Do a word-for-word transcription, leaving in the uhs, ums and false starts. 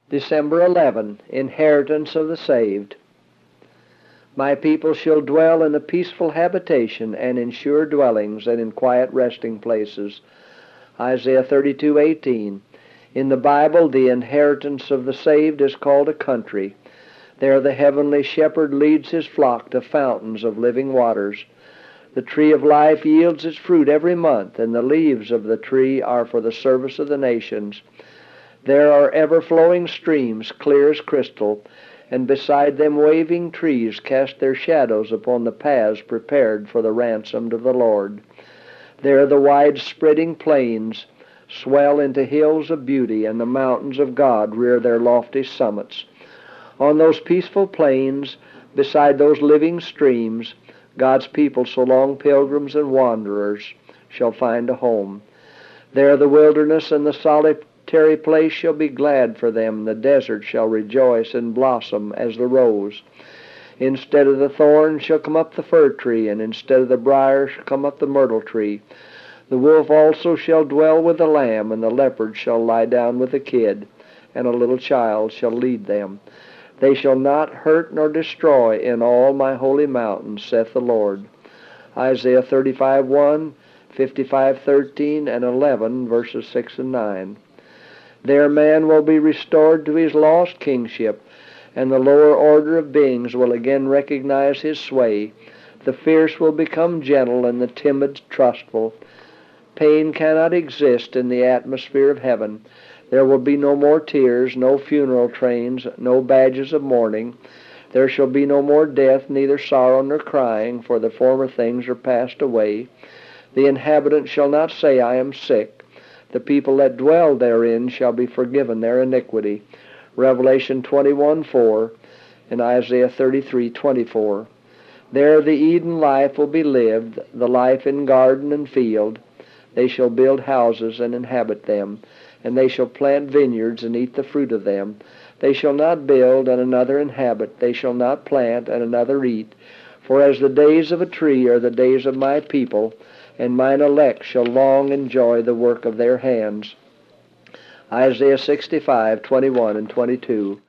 December eleventh, Inheritance of the Saved. My people shall dwell in a peaceful habitation, and in sure dwellings, and in quiet resting places. Isaiah thirty-two eighteen. In the Bible, the inheritance of the saved is called a country. There the heavenly shepherd leads his flock to fountains of living waters. The tree of life yields its fruit every month, and the leaves of the tree are for the service of the nations. There are ever-flowing streams, clear as crystal, and beside them waving trees cast their shadows upon the paths prepared for the ransomed of the Lord. There the wide-spreading plains swell into hills of beauty, and the mountains of God rear their lofty summits. On those peaceful plains, beside those living streams, God's people, so long pilgrims and wanderers, shall find a home. There the wilderness and the solitary place shall be glad for them. The desert shall rejoice and blossom as the rose. Instead of the thorn shall come up the fir tree, and instead of the briar shall come up the myrtle tree. The wolf also shall dwell with the lamb, and the leopard shall lie down with the kid, and a little child shall lead them. They shall not hurt nor destroy in all my holy mountains, saith the Lord. Isaiah thirty-five one, fifty-five thirteen, and eleven, verses six and nine. There man will be restored to his lost kingship, and the lower order of beings will again recognize his sway. The fierce will become gentle, and the timid trustful. Pain cannot exist in the atmosphere of heaven. There will be no more tears, no funeral trains, no badges of mourning. There shall be no more death, neither sorrow nor crying, for the former things are passed away. The inhabitant shall not say, I am sick. The people that dwell therein shall be forgiven their iniquity. Revelation twenty-one four and Isaiah thirty-three twenty-four. There the Eden life will be lived, the life in garden and field. They shall build houses and inhabit them, and they shall plant vineyards and eat the fruit of them. They shall not build and another inhabit. They shall not plant and another eat. For as the days of a tree are the days of my people, and mine elect shall long enjoy the work of their hands. Isaiah sixty-five twenty-one and twenty-two.